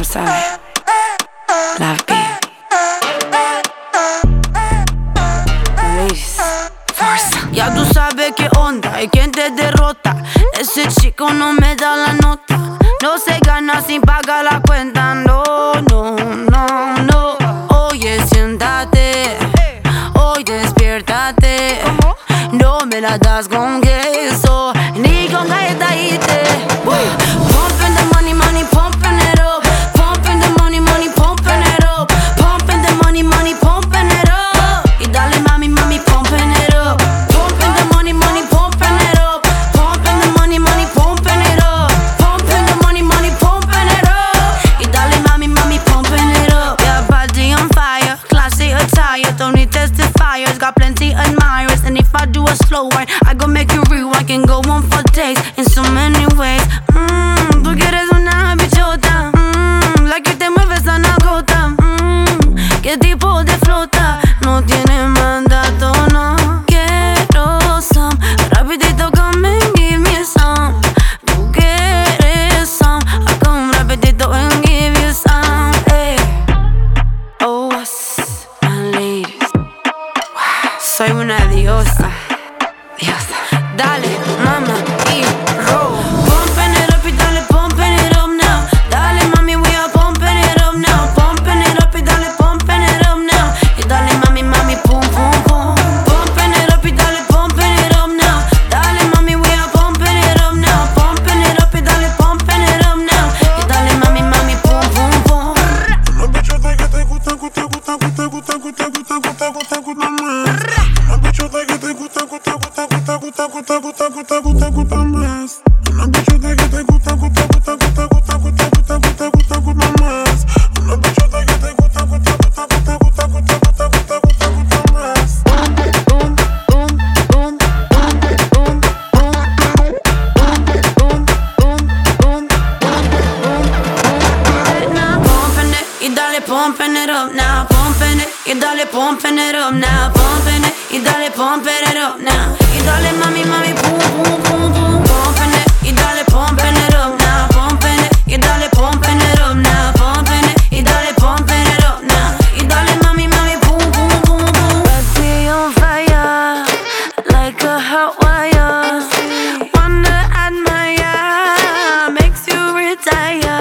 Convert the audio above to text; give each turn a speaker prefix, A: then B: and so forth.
A: sabes. La B. Ladies, fuerza.
B: Ya tú sabes qué onda y quién te derrota. Ese chico no me da la nota. No se gana sin pagar la cuenta. No, no, no, no. Oye, siéntate. Hoy despiértate. No me la das con queso ni con galletita. Pumping the money, money, pumping it up. Pumping the money, money, pumping it up. Pumping the money, money, pumping it up. Y dale mami, mami, pumping it up. Pumping the money, money, pumping it up. Pumping the money, money, pumping it up. Pumping the money, money, pumping it up. Y dale mami, mami, pumping it up. Yeah, body on fire, classy attire. Don't need testifiers, got plenty admirers. And if I do a slow wine, I gon' make you rewind. Can go on for days in so many ways. Tú quieres una bichota, la que te mueve esa nalgota. ¿Qué tipo de flota? No tiene mandato, no. Quiero some, rapidito come and give me some. Tú quieres some, I come rapidito and give you some. Hey. Oh, my ladies, soy una diosa. Dale, mama, y roll. Pumping it up y dale, pumping it up now. Dale, mami, we are pumping it up now. Pumping it up y dale, pumping it up now. Y dale, mami, mami, pum, pum, pum. Pumping it up y dale, pumping it up now. Dale, mami, we are pumping it up now. Pumping it up y dale, pumping it up now. Y dale, mami, mami, pum, pum, pum.
C: Una bichota que te gusta, gusta, gusta, gusta, gusta, gusta, gusta, gusta, gusta, gusta más. Una bichota que te gusta, gusta, gusta, gusta, gusta, gusta, gusta, gusta, gusta, gusta más. Una bichota que te gusta, gusta, gusta, gusta, gusta, gusta, gusta, gusta, gusta, gusta más. Una bichota que te gusta, gusta, gusta, gusta, gusta, gusta, gusta, gusta, gusta, gusta más.
B: Boom, boom, boom, boom, boom, boom, boom, boom, boom, boom. Now pumping it, y dale pumping it up now. Pumping it, y dale pumping it up now. Pumping it, y dale pumping it up now. Y dale mami, mami, boom, boom, boom, boom. Pumping it, y dale pumping it up now. Pumping it, y dale pumping it up now. Pumping it, y dale pumping it up now. Y dale mami, mami, boom, boom, boom, boom. Body on fire, like a hot wire. Wanna admire, makes you retire.